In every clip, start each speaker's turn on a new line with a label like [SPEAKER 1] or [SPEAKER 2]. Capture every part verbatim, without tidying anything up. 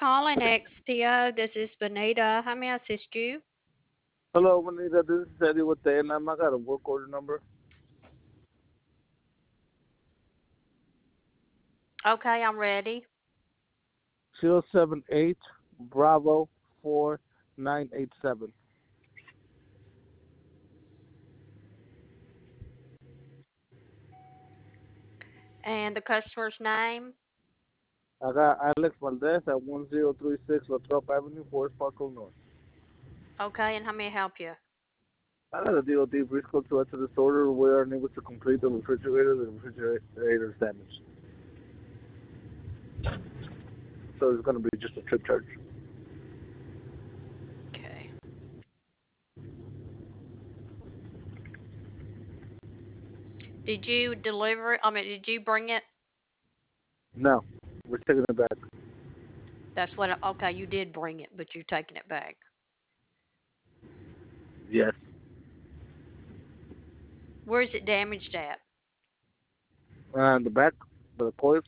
[SPEAKER 1] calling X P O. This is Benita. How may I assist you?
[SPEAKER 2] Hello, Juanita. This is Eddie with the N M. I got a work order number
[SPEAKER 1] Okay, I'm ready.
[SPEAKER 2] zero seven eight Bravo four nine eight seven.
[SPEAKER 1] And the customer's name?
[SPEAKER 2] I got Alex Valdez at one zero three six Lathrop Avenue, Forest Park, Illinois.
[SPEAKER 1] Okay, and how may I help you?
[SPEAKER 2] I got a D O D brief code to enter this order. We are unable to complete the refrigerator. The refrigerator is damaged. So it's going to be just a trip charge.
[SPEAKER 1] Okay. Did you deliver it? I mean, did you bring it?
[SPEAKER 2] No, we're taking it back.
[SPEAKER 1] That's what, I- okay, you did bring it, but you're taking it back.
[SPEAKER 2] Yes.
[SPEAKER 1] Where is it damaged at?
[SPEAKER 2] And the back, the coils.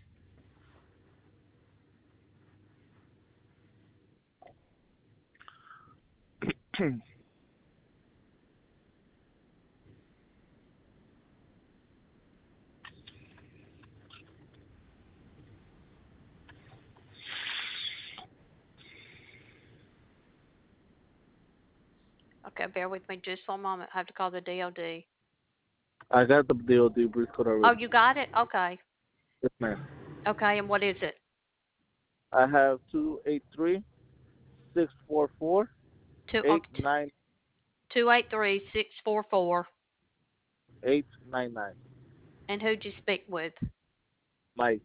[SPEAKER 1] Okay, bear with me just for a moment. I have to call the D O D.
[SPEAKER 2] I got the D O D brief code
[SPEAKER 1] Oh,
[SPEAKER 2] already.
[SPEAKER 1] you got it? Okay.
[SPEAKER 2] Yes, ma'am.
[SPEAKER 1] Okay, and what is it?
[SPEAKER 2] I have two eight three six four four
[SPEAKER 1] Two, oh,
[SPEAKER 2] eight nine
[SPEAKER 1] two eight three six four four.
[SPEAKER 2] eight nine nine.
[SPEAKER 1] And who'd you speak with?
[SPEAKER 2] Mike.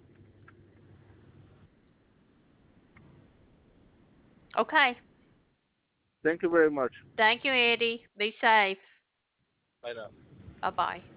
[SPEAKER 1] Okay.
[SPEAKER 2] Thank you very much.
[SPEAKER 1] Thank you, Eddie. Be safe.
[SPEAKER 2] Bye now.
[SPEAKER 1] Bye bye.